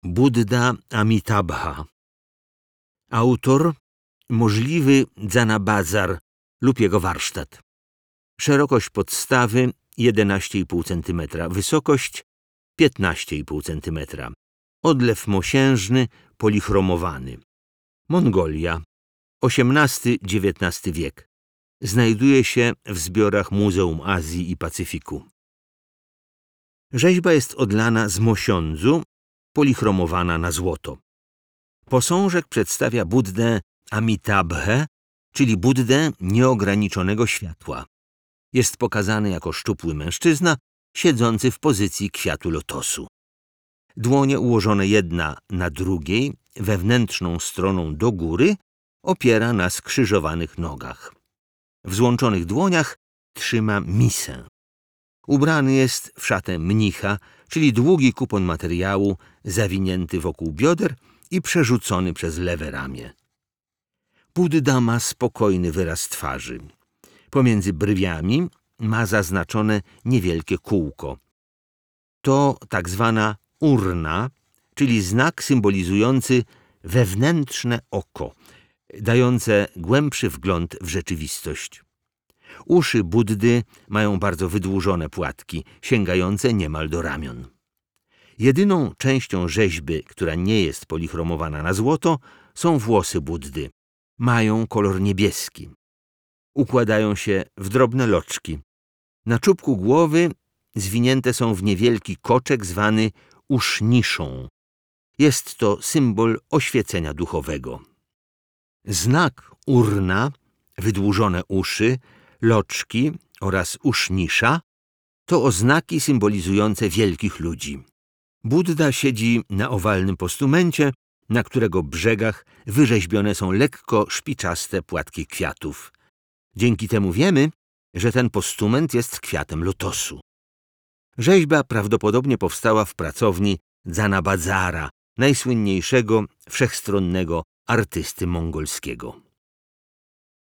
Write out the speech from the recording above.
Buddha Amitabha. Autor możliwy Zanabazar lub jego warsztat. Szerokość podstawy 11,5 cm, wysokość 15,5 cm. Odlew mosiężny, polichromowany. Mongolia, XVIII-XIX wiek. Znajduje się w zbiorach Muzeum Azji i Pacyfiku. Rzeźba jest odlana z mosiądzu, polichromowana na złoto. Posążek przedstawia Buddę Amitabhę, czyli Buddę nieograniczonego światła. Jest pokazany jako szczupły mężczyzna, siedzący w pozycji kwiatu lotosu. Dłonie ułożone jedna na drugiej, wewnętrzną stroną do góry, opiera na skrzyżowanych nogach. W złączonych dłoniach trzyma misę. Ubrany jest w szatę mnicha, czyli długi kupon materiału zawinięty wokół bioder i przerzucony przez lewe ramię. Budda ma spokojny wyraz twarzy. Pomiędzy brwiami ma zaznaczone niewielkie kółko. To tak zwana urna, czyli znak symbolizujący wewnętrzne oko, dające głębszy wgląd w rzeczywistość. Uszy Buddy mają bardzo wydłużone płatki, sięgające niemal do ramion. Jedyną częścią rzeźby, która nie jest polichromowana na złoto, są włosy Buddy. Mają kolor niebieski. Układają się w drobne loczki. Na czubku głowy zwinięte są w niewielki koczek zwany uszniszą. Jest to symbol oświecenia duchowego. Znak urna, wydłużone uszy, loczki oraz usznisza to oznaki symbolizujące wielkich ludzi. Budda siedzi na owalnym postumencie, na którego brzegach wyrzeźbione są lekko szpiczaste płatki kwiatów. Dzięki temu wiemy, że ten postument jest kwiatem lotosu. Rzeźba prawdopodobnie powstała w pracowni Zanabazara, najsłynniejszego wszechstronnego artysty mongolskiego.